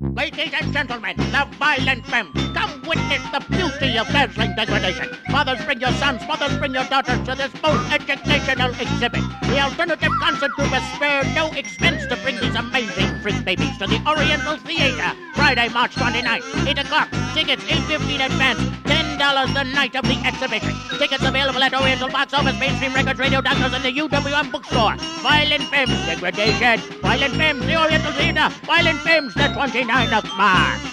Ladies and gentlemen, the Violent Femmes, come witness the beauty of dazzling degradation. Fathers, bring your sons, mothers, bring your daughters to this most educational exhibit. The alternative concert group has spared no expense to bring these amazing freak babies to the Oriental Theater. Friday, March 29th, 8 o'clock. Tickets, $8.50 in advance, $10 the night of the exhibition. Tickets available at Oriental Box Office, Mainstream Records, Radio Doctors, and the UWM Bookstore. Violent Femmes, degradation. Violent Femmes, the Oriental Theater. Violent Femmes, the 29th of March.